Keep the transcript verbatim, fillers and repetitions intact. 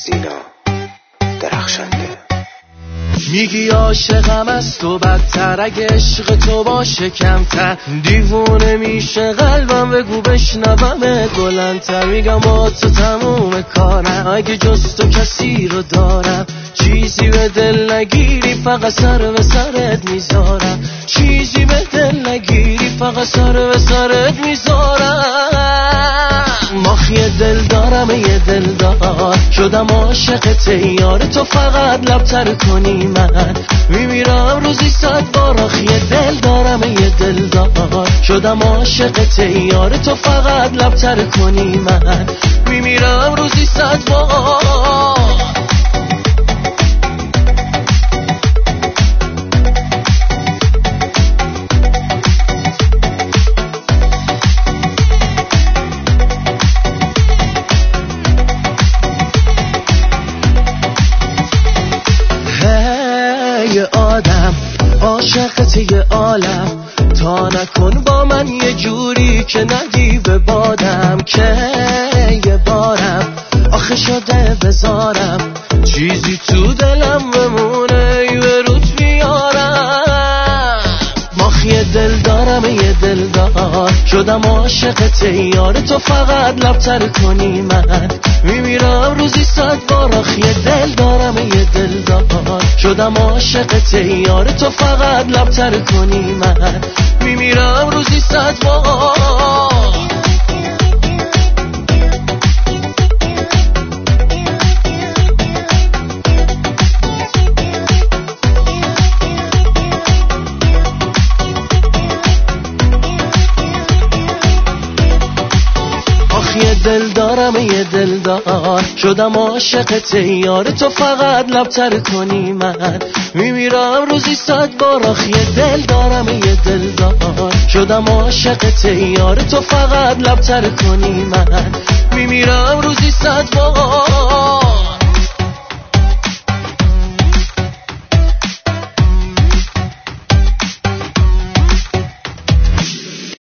سینا درخشنده. میگی عاشقم از تو بدتر، اگه عشق تو باشه کمتر دیوونه میشه قلبم، بگو بشنومت بلندتر. میگم با تو تموم کارم، اگه جز تو کسی رو دارم چیزی به دل نگیری فقط سر به سرت میذارم، چیزی به دل نگیری فقط سر به سرت میذارم. ماخی دل دارم یه دل دار، شدم عاشق یار تو، فقط لبتر کنی من میمیرم روزی صد بار. آخی دل دارم یه دل دار، شدم عاشق یار تو، فقط لبتر کنی من میمیرم روزی صد بار. یه آدم عاشقت یه عالم، تا نکن با من یه جوری که نگی به بادم، که یه بارم آخه شده بذارم چیزی تو دلم بمونه ای به روت بیارم. ماخی دل دارم یه دل دار، شدم عاشقت یار تو، فقط لبتر کنی من میمیرم روزی صد بار. آخی دل دارم یه دل دار، شدم عاشقت یار تو، فقط لبتر کنی من میمیرم روزی صد بار. یه دل دارم یه دل دار، شدم عاشقت یار تو، فقط لبتر کنی من میمیرم روزی صد بار. آخ یه دل دارم یه دل دار، شدم عاشقت یار تو، فقط لبتر کنی من میمیرم روزی صد بار.